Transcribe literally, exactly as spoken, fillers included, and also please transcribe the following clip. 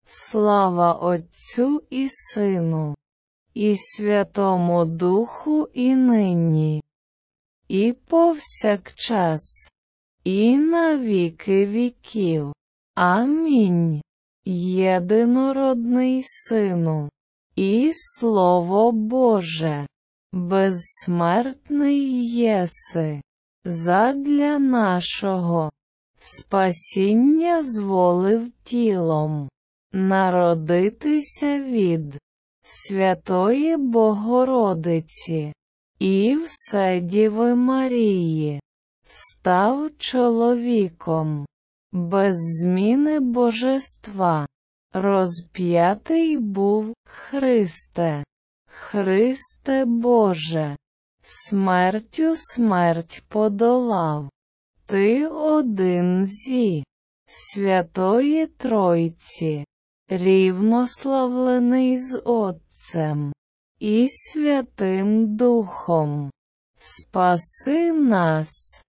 Слава Отцю і Сину, і Святому Духу і нині, і повсякчас, і на віки віків. Амінь. Єдинородний Сину, і Слово Боже, безсмертний єси, задля нашого спасіння зволив тілом народитися від Святої Богородиці і Вседіви Марії, став чоловіком, без зміни божества, розп'ятий був Христе, Христе Боже, смертю смерть подолав, Ти один зі Святої Тройці, рівнославлений з Отцем і Святим Духом. Спаси нас,